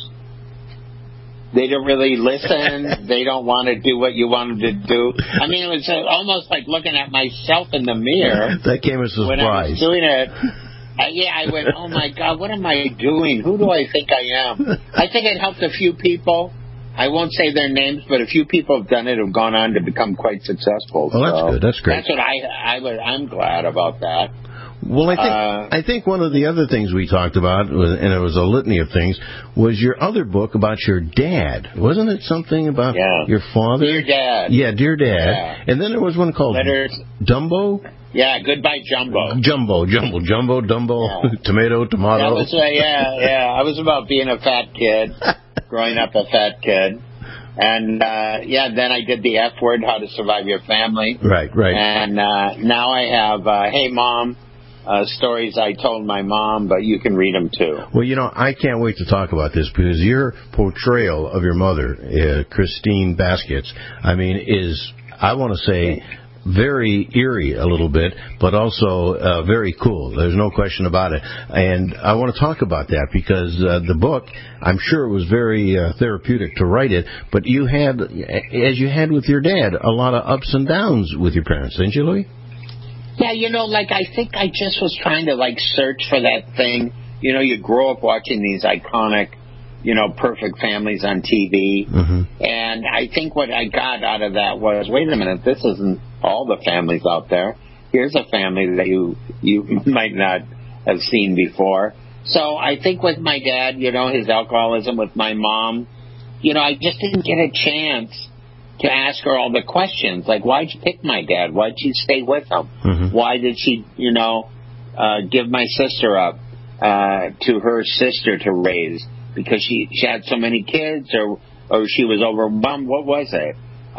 They don't really listen. They don't want to do what you want them to do. I mean, it was uh, almost like looking at myself in the mirror. That came as a surprise. When I was doing it. Uh, yeah, I went, oh, my God, what am I doing? Who do I think I am? I think it helped a few people. I won't say their names, but a few people have done it, have gone on to become quite successful. Oh, that's so good. That's great. That's what I, I would, I'm glad about that. Well, I think uh, I think one of the other things we talked about, was, and it was a litany of things, was your other book about your dad. Wasn't it something about yeah. your father? Dear Dad. Yeah, Dear Dad. Yeah. And then there was one called Letters. Dumbo? Yeah, Goodbye Jumbo. Jumbo, Jumbo, Jumbo, Dumbo, yeah. Tomato, Tomato. That was, uh, yeah, yeah. I was about being a fat kid, growing up a fat kid. And, uh, yeah, then I did the F Word, How to Survive Your Family. Right, right. And uh, now I have, uh, Hey, Mom, uh, stories I told my mom, but you can read them, too. Well, you know, I can't wait to talk about this because your portrayal of your mother, uh, Christine Baskets, I mean, is, I want to say, very eerie a little bit, but also uh, very cool. There's no question about it. And I want to talk about that because uh, the book, I'm sure it was very uh, therapeutic to write it, but you had, as you had with your dad, a lot of ups and downs with your parents, didn't you, Louis? Yeah, you know, like I think I just was trying to, like, search for that thing. You know, you grow up watching these iconic, you know, perfect families on T V. Mm-hmm. And I think what I got out of that was, wait a minute, this isn't all the families out there. Here's a family that you you might not have seen before. So I think with my dad, you know, his alcoholism, with my mom, you know, I just didn't get a chance to ask her all the questions. Like, why'd you pick my dad? Why'd you stay with him? Mm-hmm. Why did she, you know, uh, give my sister up uh, to her sister to raise? Because she, she had so many kids, or or she was overwhelmed. What was it?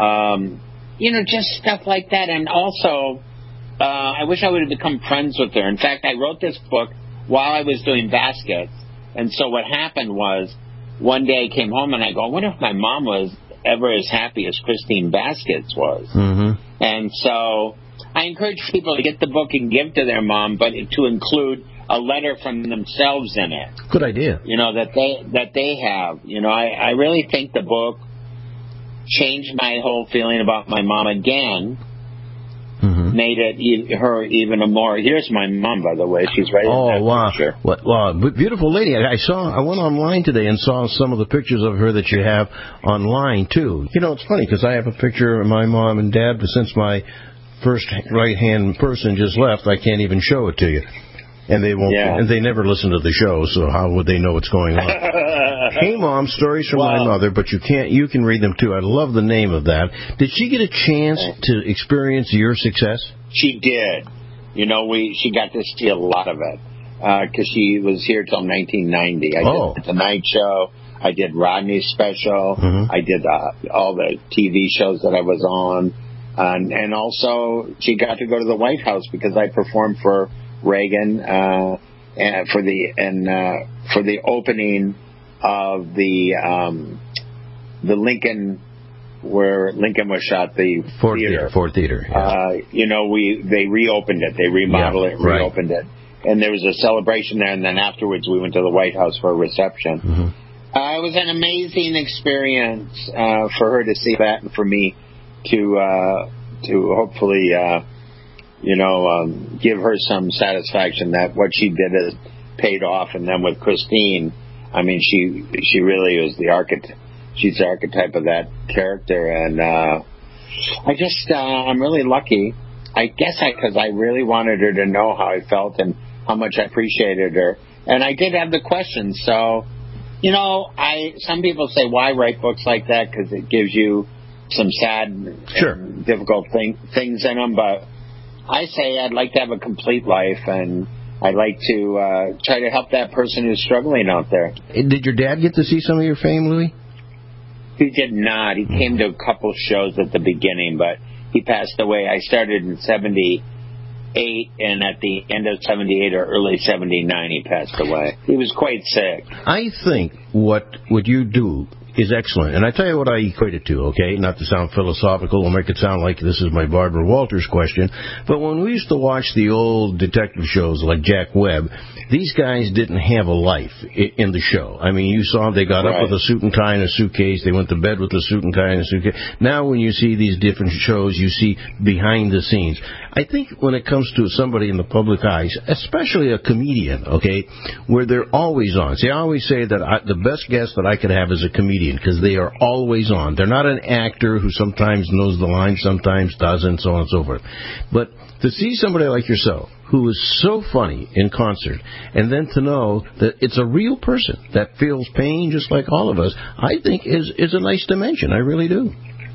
Um, you know, just stuff like that. And also, uh, I wish I would have become friends with her. In fact, I wrote this book while I was doing baskets. And so what happened was, one day I came home and I go, I wonder if my mom was ever as happy as Christine Baskets was. Mm-hmm. And so I encourage people to get the book and give to their mom, but to include a letter from themselves in it. Good idea. You know, that they that they have. You know, I, I really think the book changed my whole feeling about my mom again. Mm-hmm. Made it e- her even a more. Here's my mom, by the way. She's right oh, in that wow. picture. What, wow, beautiful lady. I saw. I went online today and saw some of the pictures of her that you have online too. You know, it's funny because I have a picture of my mom and dad, but since my first right-hand person just left, I can't even show it to you. And they won't. Yeah. And they never listen to the show, so how would they know what's going on? Hey, Mom, stories from wow. my mother, but you can't. You can read them too. I love the name of that. Did she get a chance to experience your success? She did. You know, we she got to see a lot of it because uh, she was here till nineteen ninety. I oh. did the Tonight Show. I did Rodney's special. Mm-hmm. I did uh, all the T V shows that I was on, and, and also she got to go to the White House because I performed for Reagan uh, and for the and uh, for the opening of the um, the Lincoln, where Lincoln was shot, the Ford theater. Theater. Ford Theater. Yeah. Uh, you know, we they reopened it. They remodeled yeah, it, reopened right. it, and there was a celebration there. And then afterwards, we went to the White House for a reception. Mm-hmm. Uh, it was an amazing experience uh, for her to see that, and for me to uh, to hopefully, uh, you know, um, give her some satisfaction that what she did is paid off. And then with Christine, I mean, she she really is the archetype. She's the archetype of that character, and uh, I just uh, I'm really lucky. I guess I because I really wanted her to know how I felt and how much I appreciated her, and I did have the questions. So, you know, I some people say why write books like that because it gives you some sad, sure. and difficult thing, things in them. But I say I'd like to have a complete life, and I'd like to uh, try to help that person who's struggling out there. Did your dad get to see some of your fame, Louis? He did not. He came to a couple shows at the beginning, but he passed away. I started in seventy-eight, and at the end of seventy-eight or early seventy-nine, he passed away. He was quite sick. I think what what you do is excellent. And I tell you what I equate it to, okay? Not to sound philosophical or make it sound like this is my Barbara Walters question, but when we used to watch the old detective shows like Jack Webb, these guys didn't have a life in the show. I mean, you saw them, they got right. up with a suit and tie and a suitcase, they went to bed with a suit and tie and a suitcase. Now when you see these different shows, you see behind the scenes. I think when it comes to somebody in the public eyes, especially a comedian, okay, where they're always on. See, I always say that I, the best guest that I could have is a comedian because they are always on. They're not an actor who sometimes knows the line, sometimes doesn't, so on and so forth. But to see somebody like yourself who is so funny in concert, and then to know that it's a real person that feels pain just like all of us, I think is is a nice dimension. I really do.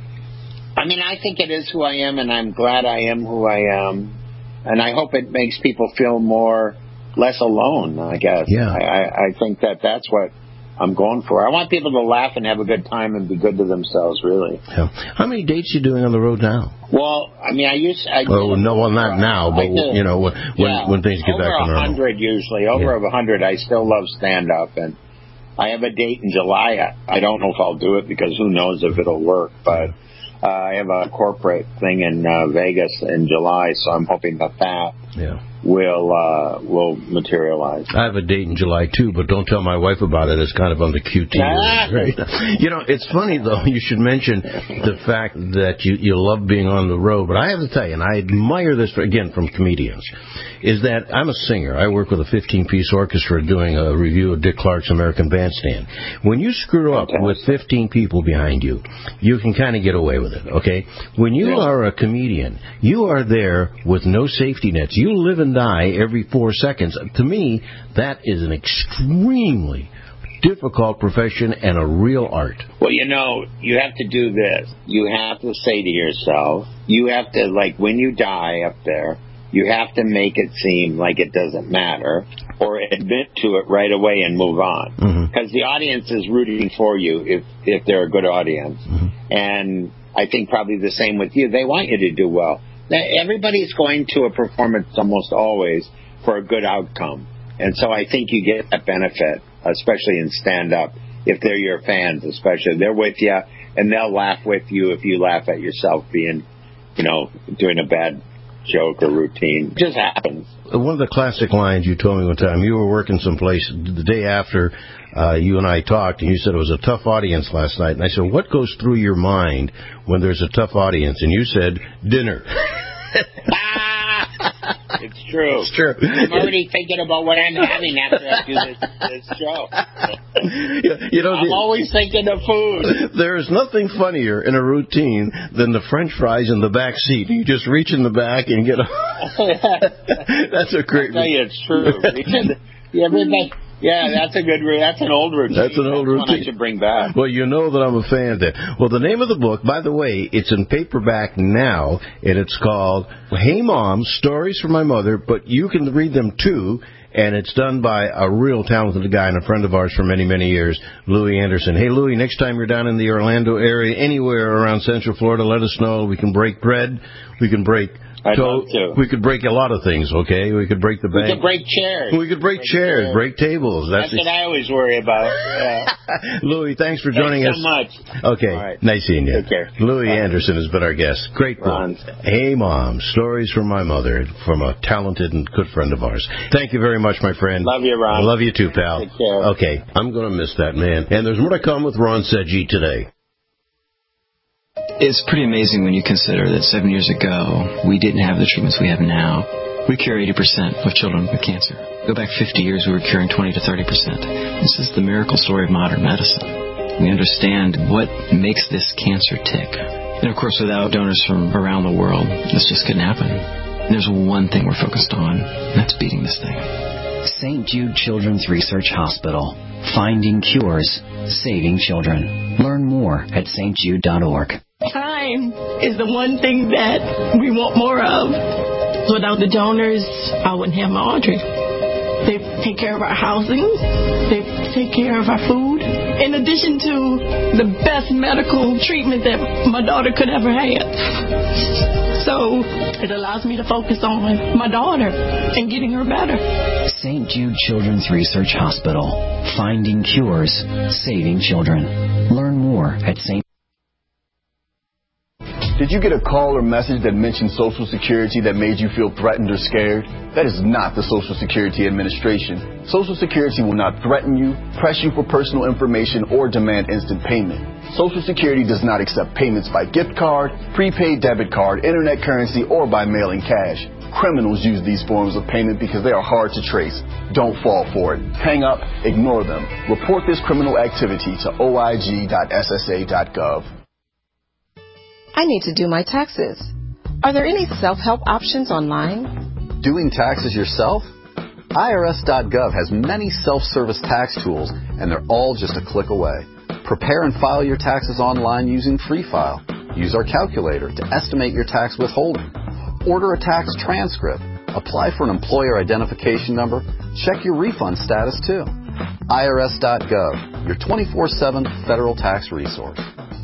I mean, I think it is who I am, and I'm glad I am who I am. And I hope it makes people feel more, less alone, I guess. Yeah. I, I think that that's what I'm going for. I want people to laugh and have a good time and be good to themselves, really. Yeah. How many dates are you doing on the road now? Well, I mean, I used I Oh, no, well, not now, but, you know, when yeah. when things get over back to normal. Over a hundred usually. Over a hundred. I still love stand-up, and I have a date in July. I, I don't know if I'll do it because who knows if it'll work, but uh, I have a corporate thing in uh, Vegas in July, so I'm hoping that that yeah. will uh, will materialize. I have a date in July, too, but don't tell my wife about it. It's kind of on the Q T. Ah. Right? You know, it's funny, though, you should mention the fact that you, you love being on the road. But I have to tell you, and I admire this, again, from comedians, is that I'm a singer. I work with a fifteen-piece orchestra doing a review of Dick Clark's American Bandstand. When you screw up with fifteen people behind you, you can kind of get away with it, okay? When you are a comedian, you are there with no safety nets. You live and die every four seconds. To me, that is an extremely difficult profession and a real art. Well, you know, you have to do this. You have to say to yourself, you have to, like, when you die up there, you have to make it seem like it doesn't matter or admit to it right away and move on. Because mm-hmm. the audience is rooting for you if, if they're a good audience. Mm-hmm. And I think probably the same with you. They want you to do well. Everybody's going to a performance almost always for a good outcome. And so I think you get that benefit, especially in stand-up, if they're your fans, especially. They're with you, and they'll laugh with you if you laugh at yourself being, you know, doing a bad joke or routine. It just happens. One of the classic lines you told me one time, you were working someplace the day after uh, you and I talked, and you said it was a tough audience last night. And I said, what goes through your mind when there's a tough audience? And you said, dinner. It's true. It's true. I'm already thinking about what I'm having after I do this, this show. You, you know, I'm the, always thinking of food. There is nothing funnier in a routine than the French fries in the back seat. You just reach in the back and get a... That's a great... I tell you, it's true. Yeah, everybody... Yeah, that's a good. That's an old routine. That's an old that's routine. One I should bring back. Well, you know that I'm a fan of that. Well, the name of the book, by the way, it's in paperback now, and it's called "Hey Mom: Stories from My Mother." But you can read them too, and it's done by a real talented guy and a friend of ours for many, many years, Louis Anderson. Hey, Louis, next time you're down in the Orlando area, anywhere around Central Florida, let us know. We can break bread. We can break. I'd So love to. we could break a lot of things, okay? We could break the bank. We could break chairs. We could break, break chairs, chairs, break tables. That's, That's what I always worry about. Yeah. Louis, thanks for joining thanks us. so much. Okay, right. Nice seeing you. Take care. Louis Bye. Anderson has been our guest. Great book. Hey Mom, Stories from My Mother, from a talented and good friend of ours. Thank you very much, my friend. Love you, Ron. Love you too, pal. Take care. Okay, I'm going to miss that man. And there's more to come with Ron Seggi today. It's pretty amazing when you consider that seven years ago, we didn't have the treatments we have now. We cure eighty percent of children with cancer. Go back fifty years, we were curing twenty to thirty percent. This is the miracle story of modern medicine. We understand what makes this cancer tick. And of course, without donors from around the world, this just couldn't happen. And there's one thing we're focused on, and that's beating this thing. Saint Jude Children's Research Hospital. Finding cures, saving children. Learn more at s t jude dot org. Time is the one thing that we want more of. Without the donors, I wouldn't have my Audrey. They take care of our housing. They take care of our food. In addition to the best medical treatment that my daughter could ever have. So it allows me to focus on my daughter and getting her better. Saint Jude Children's Research Hospital. Finding cures, saving children. Learn more at Saint Did you get a call or message that mentioned Social Security that made you feel threatened or scared? That is not the Social Security Administration. Social Security will not threaten you, press you for personal information, or demand instant payment. Social Security does not accept payments by gift card, prepaid debit card, internet currency, or by mailing cash. Criminals use these forms of payment because they are hard to trace. Don't fall for it. Hang up, ignore them. Report this criminal activity to O I G dot S S A dot gov. I need to do my taxes. Are there any self-help options online? Doing taxes yourself? I R S dot gov has many self-service tax tools, and they're all just a click away. Prepare and file your taxes online using Free File. Use our calculator to estimate your tax withholding. Order a tax transcript. Apply for an employer identification number. Check your refund status, too. I R S dot gov, your twenty-four seven federal tax resource.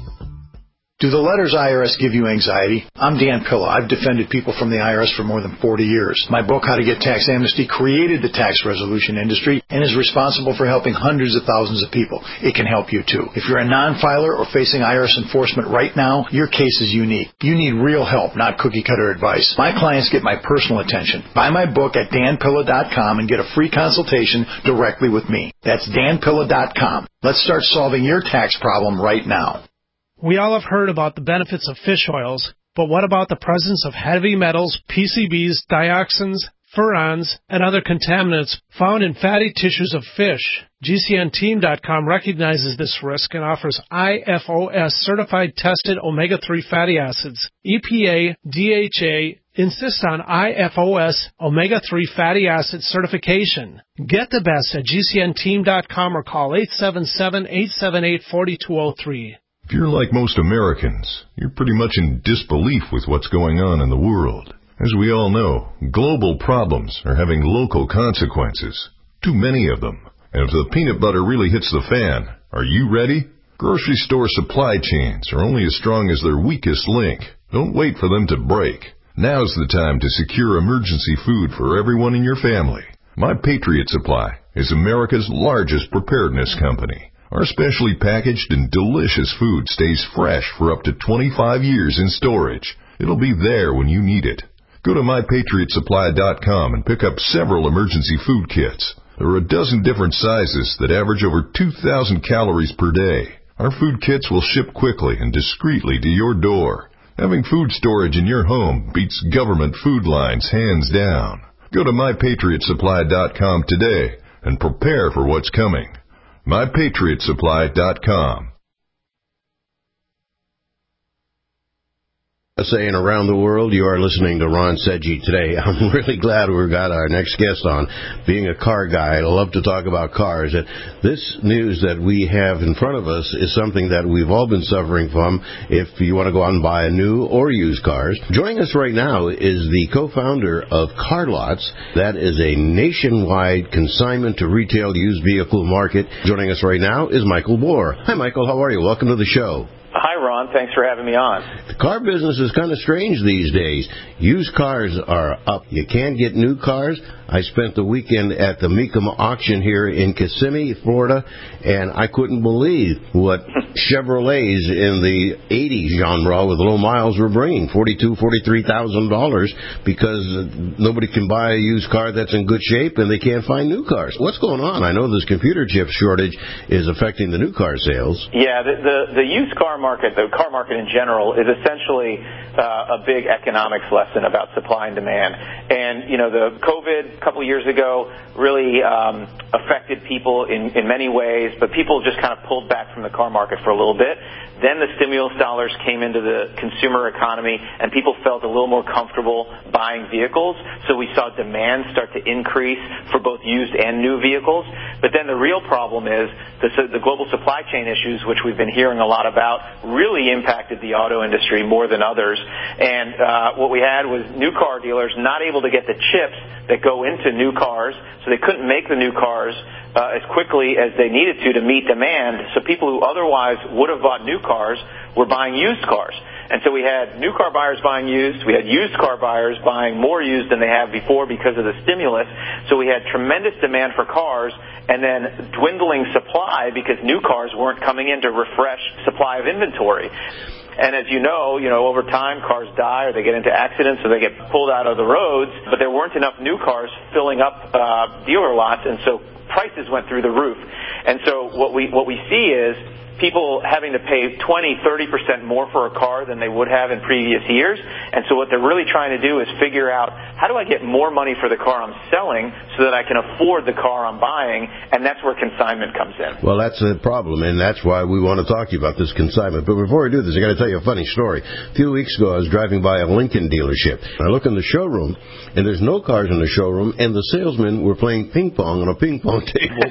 Do the letters I R S give you anxiety? I'm Dan Pilla. I've defended people from the I R S for more than forty years. My book, How to Get Tax Amnesty, created the tax resolution industry and is responsible for helping hundreds of thousands of people. It can help you, too. If you're a non-filer or facing I R S enforcement right now, your case is unique. You need real help, not cookie-cutter advice. My clients get my personal attention. Buy my book at dan pilla dot com and get a free consultation directly with me. That's dan pilla dot com. Let's start solving your tax problem right now. We all have heard about the benefits of fish oils, but what about the presence of heavy metals, P C Bs, dioxins, furans, and other contaminants found in fatty tissues of fish? G C N team dot com recognizes this risk and offers I F O S certified tested omega three fatty acids. E P A, D H A insist on I F O S omega three fatty acid certification. Get the best at G C N team dot com or call eight seven seven, eight seven eight, four two zero three. If you're like most Americans, you're pretty much in disbelief with what's going on in the world. As we all know, global problems are having local consequences. Too many of them. And if the peanut butter really hits the fan, are you ready? Grocery store supply chains are only as strong as their weakest link. Don't wait for them to break. Now's the time to secure emergency food for everyone in your family. My Patriot Supply is America's largest preparedness company. Our specially packaged and delicious food stays fresh for up to twenty-five years in storage. It'll be there when you need it. Go to my patriot supply dot com and pick up several emergency food kits. There are a dozen different sizes that average over two thousand calories per day. Our food kits will ship quickly and discreetly to your door. Having food storage in your home beats government food lines hands down. Go to my patriot supply dot com today and prepare for what's coming. my patriot supply dot com. Saying around the world, you are listening to Ron Sedgy today. I'm really glad we've got our next guest on. Being a car guy, I love to talk about cars. And this news that we have in front of us is something that we've all been suffering from if you want to go out and buy a new or used cars. Joining us right now is the co-founder of Car Lots. That is a nationwide consignment to retail used vehicle market. Joining us right now is Michael Bohr. Hi, Michael. How are you? Welcome to the show. Hi, Ron. Thanks for having me on. The car business is kind of strange these days. Used cars are up. You can't get new cars. I spent the weekend at the Mecum auction here in Kissimmee, Florida, and I couldn't believe what Chevrolets in the eighties genre with low miles were bringing, forty-two thousand dollars, forty-three thousand dollars, because nobody can buy a used car that's in good shape and they can't find new cars. What's going on? I know this computer chip shortage is affecting the new car sales. Yeah, the, the, the used car market market, the car market in general, is essentially uh, a big economics lesson about supply and demand. And, you know, the COVID a couple of years ago really um, affected people in, in many ways, but people just kind of pulled back from the car market for a little bit. Then the stimulus dollars came into the consumer economy, and people felt a little more comfortable buying vehicles. So we saw demand start to increase for both used and new vehicles. But then the real problem is the, the global supply chain issues, which we've been hearing a lot about, really impacted the auto industry more than others. And uh, what we had was new car dealers not able to get the chips that go into new cars, so they couldn't make the new cars Uh, as quickly as they needed to to meet demand. So people who otherwise would have bought new cars were buying used cars. And so we had new car buyers buying used. We had used car buyers buying more used than they have before because of the stimulus. So we had tremendous demand for cars and then dwindling supply because new cars weren't coming in to refresh supply of inventory. And as you know, you know, over time, cars die or they get into accidents or they get pulled out of the roads, but there weren't enough new cars filling up uh, dealer lots, and so prices went through the roof. And so what we what we see is people having to pay twenty, thirty percent more for a car than they would have in previous years. And so what they're really trying to do is figure out, how do I get more money for the car I'm selling so that I can afford the car I'm buying? And that's where consignment comes in. Well, that's the problem, and that's why we want to talk to you about this consignment. But before we do this, I got to tell you a funny story. A few weeks ago, I was driving by a Lincoln dealership. I look in the showroom, and there's no cars in the showroom, and the salesmen were playing ping pong on a ping pong table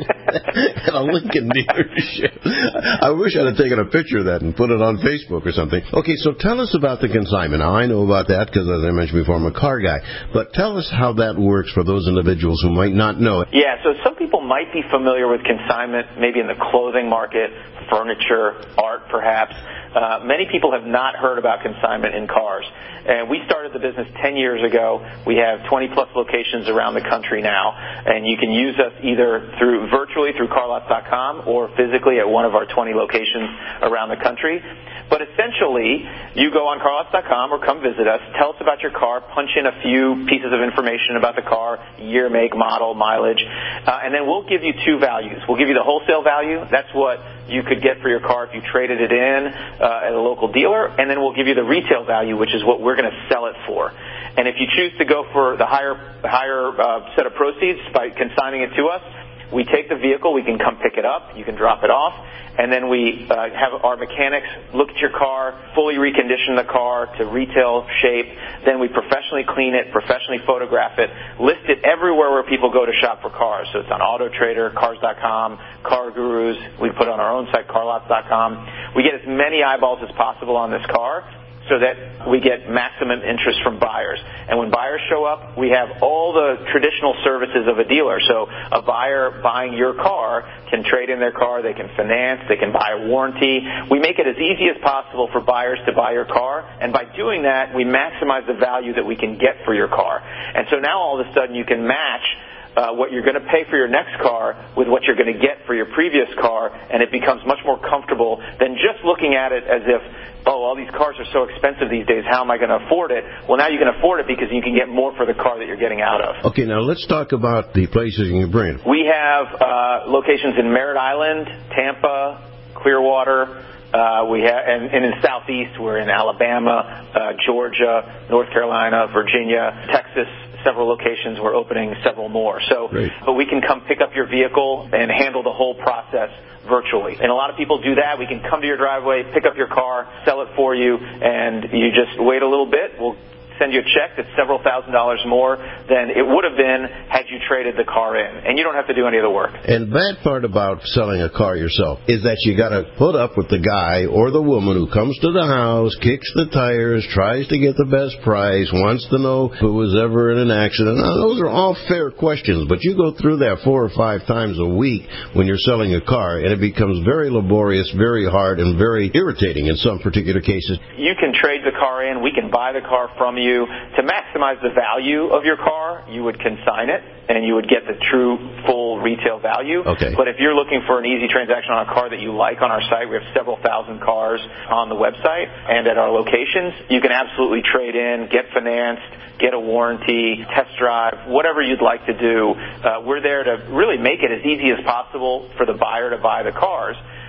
at a Lincoln dealership. I wish I'd have taken a picture of that and put it on Facebook or something. Okay, so tell us about the consignment. Now, I know about that because, as I mentioned before, I'm a car guy. But tell us how that works for those individuals who might not know it. Yeah, so some people might be familiar with consignment, maybe in the clothing market, furniture, art perhaps. Uh, many people have not heard about consignment in cars. And we started the business ten years ago. We have twenty plus locations around the country now. And you can use us either through virtually through car lots dot com or physically at one of our twenty locations around the country. But essentially, you go on car lots dot com or come visit us, tell us about your car, punch in a few pieces of information about the car, year, make, model, mileage, uh, and then we'll give you two values. We'll give you the wholesale value. That's what you could get for your car if you traded it in uh, at a local dealer, and then we'll give you the retail value, which is what we're going to sell it for. And if you choose to go for the higher higher uh, set of proceeds by consigning it to us, we take the vehicle, we can come pick it up, you can drop it off, and then we uh, have our mechanics look at your car, fully recondition the car to retail shape, then we professionally clean it, professionally photograph it, list it everywhere where people go to shop for cars. So it's on Auto Trader, cars dot com, Car Gurus, we put it on our own site, car lots dot com. We get as many eyeballs as possible on this car so that we get maximum interest from buyers. And when buyers show up, we have all the traditional services of a dealer. So a buyer buying your car can trade in their car, they can finance, they can buy a warranty. We make it as easy as possible for buyers to buy your car, and by doing that, we maximize the value that we can get for your car. And so now all of a sudden you can match Uh, what you're going to pay for your next car with what you're going to get for your previous car, and it becomes much more comfortable than just looking at it as if, oh, all these cars are so expensive these days, how am I going to afford it? Well, now you can afford it because you can get more for the car that you're getting out of. Okay, now let's talk about the places you can bring it. We have uh, locations in Merritt Island, Tampa, Clearwater, Uh, we have, and, and in the Southeast, we're in Alabama, uh, Georgia, North Carolina, Virginia, Texas, several locations. We're opening several more. So, Great. But we can come pick up your vehicle and handle the whole process virtually. And a lot of people do that. We can come to your driveway, pick up your car, sell it for you, and you just wait a little bit. We'll send you a check that's several thousand dollars more than it would have been had you traded the car in. And you don't have to do any of the work. And that part about selling a car yourself is that you got to put up with the guy or the woman who comes to the house, kicks the tires, tries to get the best price, wants to know who was ever in an accident. Now, those are all fair questions, but you go through that four or five times a week when you're selling a car, and it becomes very laborious, very hard, and very irritating in some particular cases. You can trade the car in. We can buy the car from you. To maximize the value of your car, you would consign it, and you would get the true full retail value. Okay. But if you're looking for an easy transaction on a car that you like on our site, we have several thousand cars on the website and at our locations. You can absolutely trade in, get financed, get a warranty, test drive, whatever you'd like to do. Uh, we're there to really make it as easy as possible for the buyer to buy the cars.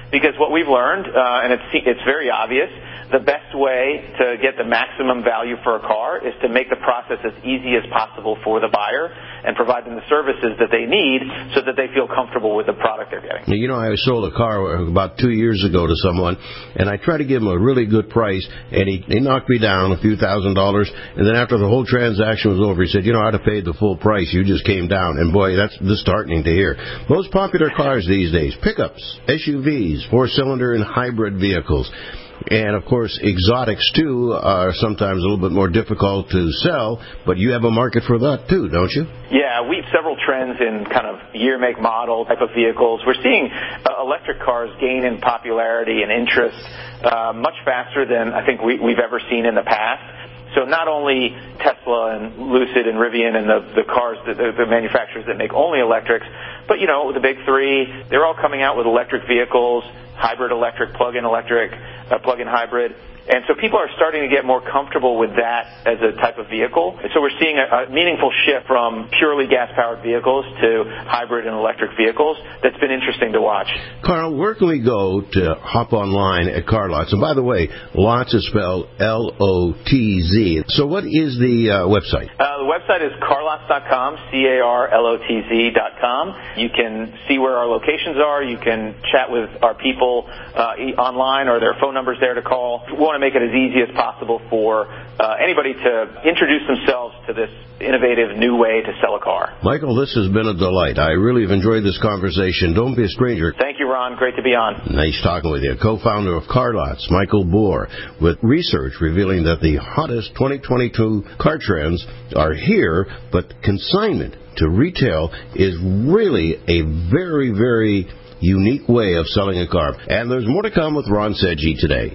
Because what we've learned, uh, and it's, it's very obvious, the best way to get the maximum value for a car is to make the process as easy as possible for the buyer and provide them the services that they need so that they feel comfortable with the product they're getting. You know, I sold a car about two years ago to someone, and I tried to give him a really good price, and he, he knocked me down a few thousand dollars, and then after the whole transaction was over, he said, you know, I'd have paid the full price. You just came down. And, boy, that's disheartening to hear. Most popular cars these days, pickups, S U Vs, four-cylinder and hybrid vehicles. And, of course, exotics, too, are sometimes a little bit more difficult to sell, but you have a market for that, too, don't you? Yeah, we have several trends in kind of year, make, model type of vehicles. We're seeing uh, electric cars gain in popularity and interest uh, much faster than I think we, we've ever seen in the past. So not only Tesla and Lucid and Rivian and the, the cars, the, the manufacturers that make only electrics, but, you know, the big three, they're all coming out with electric vehicles, hybrid electric, plug-in electric, uh, plug-in hybrid. And so people are starting to get more comfortable with that as a type of vehicle. And so we're seeing a, a meaningful shift from purely gas-powered vehicles to hybrid and electric vehicles. That's been interesting to watch. Carl, where can we go to hop online at CarLotz? And by the way, Lots is spelled L O T Z. So what is the uh, website? Uh, the website is carlotz dot com, C A R L O T Z dot com. You can see where our locations are. You can chat with our people uh, online, or their phone numbers there to call. We want to make it as easy as possible for uh, anybody to introduce themselves to this innovative new way to sell a car. Michael, this has been a delight. I really have enjoyed this conversation. Don't be a stranger. Thank you, Ron. Great to be on. Nice talking with you. Co-founder of CarLotz, Michael Bohr, with research revealing that the hottest twenty twenty-two car trends are here, but consignment to retail is really a very, very unique way of selling a car. And there's more to come with Ron Seggi today.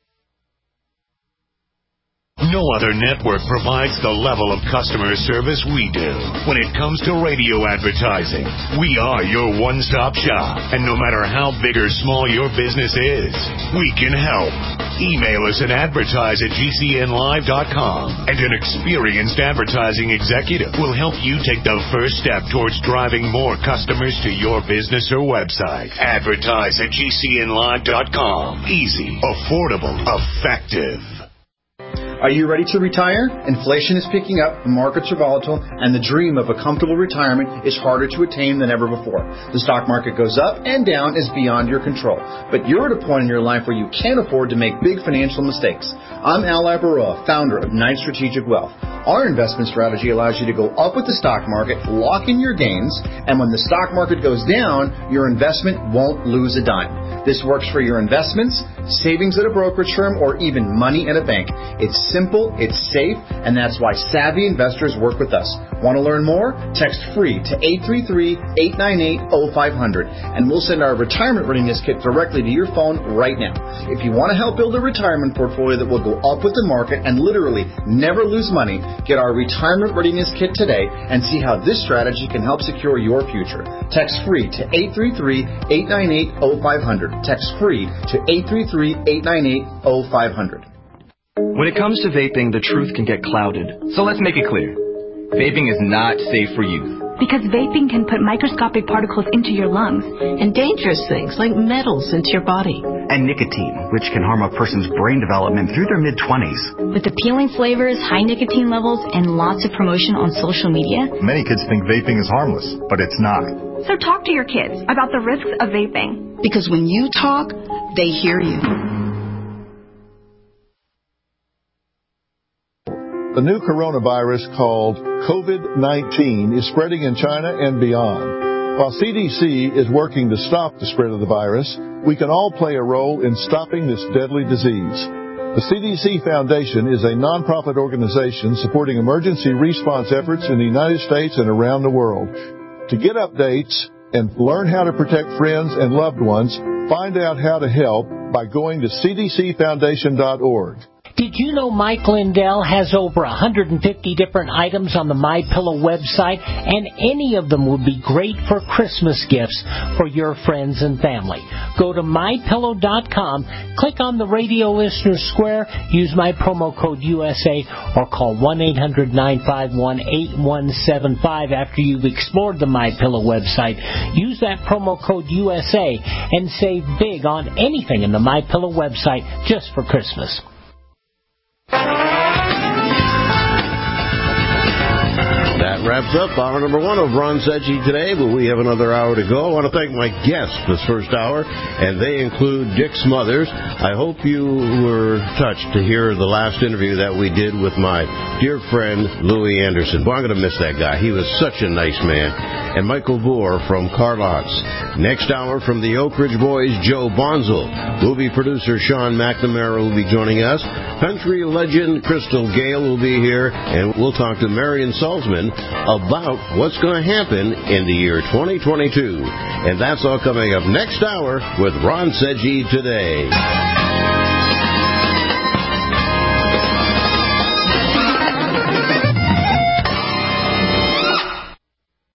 No other network provides the level of customer service we do. When it comes to radio advertising, we are your one-stop shop. And no matter how big or small your business is, we can help. Email us at advertise at G C N live dot com, and an experienced advertising executive will help you take the first step towards driving more customers to your business or website. Advertise at G C N live dot com. Easy, affordable, effective. Are you ready to retire? Inflation is picking up, the markets are volatile, and the dream of a comfortable retirement is harder to attain than ever before. The stock market goes up and down is beyond your control. But you're at a point in your life where you can't afford to make big financial mistakes. I'm Al Labaroa, founder of Knight Strategic Wealth. Our investment strategy allows you to go up with the stock market, lock in your gains, and when the stock market goes down, your investment won't lose a dime. This works for your investments, savings at a brokerage firm, or even money at a bank. It's simple, it's safe, and that's why savvy investors work with us. Want to learn more? Text FREE to eight three three, eight nine eight, zero five zero zero, and we'll send our retirement readiness kit directly to your phone right now. If you want to help build a retirement portfolio that will go up with the market and literally never lose money, get our retirement readiness kit today and see how this strategy can help secure your future. Text FREE to eight three three, eight nine eight, zero five zero zero. Text FREE to eight three three, eight nine eight, zero five zero zero. When it comes to vaping, the truth can get clouded. So let's make it clear. Vaping is not safe for youth. Because vaping can put microscopic particles into your lungs. And dangerous things like metals into your body. And nicotine, which can harm a person's brain development through their mid-twenties. With appealing flavors, high nicotine levels, and lots of promotion on social media. Many kids think vaping is harmless, but it's not. So talk to your kids about the risks of vaping. Because when you talk, they hear you. The new coronavirus called COVID nineteen is spreading in China and beyond. While C D C is working to stop the spread of the virus, we can all play a role in stopping this deadly disease. The C D C Foundation is a nonprofit organization supporting emergency response efforts in the United States and around the world. To get updates and learn how to protect friends and loved ones, find out how to help by going to c d c foundation dot org. Did you know Mike Lindell has over one hundred fifty different items on the MyPillow website, and any of them would be great for Christmas gifts for your friends and family? Go to my pillow dot com, click on the Radio Listener Square, use my promo code U S A, or call one eight hundred nine five one eight one seven five after you've explored the MyPillow website. Use that promo code U S A and save big on anything in the MyPillow website just for Christmas. That wraps up hour number one of Ron Seggi today, but we have another hour to go. I want to thank my guests this first hour, and they include Dick Smothers. I hope you were touched to hear the last interview that we did with my dear friend Louis Anderson. Boy, I'm going to miss that guy. He was such a nice man. And Michael Bohr from Carlots. Next hour from the Oak Ridge Boys, Joe Bonzel. Movie producer Sean McNamara will be joining us. Country legend Crystal Gale will be here, and we'll talk to Marion Salzman about what's going to happen in the year twenty twenty-two. And that's all coming up next hour with Ron Seggi Today.